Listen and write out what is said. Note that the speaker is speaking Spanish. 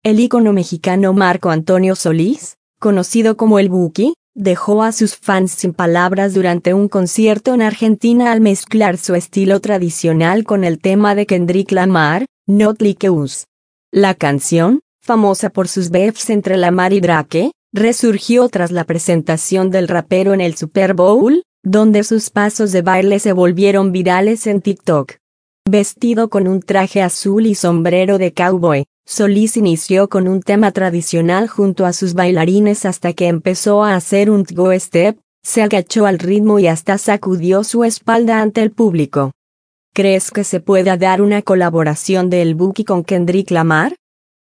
El ícono mexicano Marco Antonio Solís, conocido como el Buki, dejó a sus fans sin palabras durante un concierto en Argentina al mezclar su estilo tradicional con el tema de Kendrick Lamar, Not Like Us. La canción, famosa por sus beefs entre Lamar y Drake, resurgió tras la presentación del rapero en el Super Bowl, donde sus pasos de baile se volvieron virales en TikTok. Vestido con un traje azul y sombrero de cowboy, Solís inició con un tema tradicional junto a sus bailarines hasta que empezó a hacer un two step, se agachó al ritmo y hasta sacudió su espalda ante el público. ¿Crees que se pueda dar una colaboración de El Buki con Kendrick Lamar?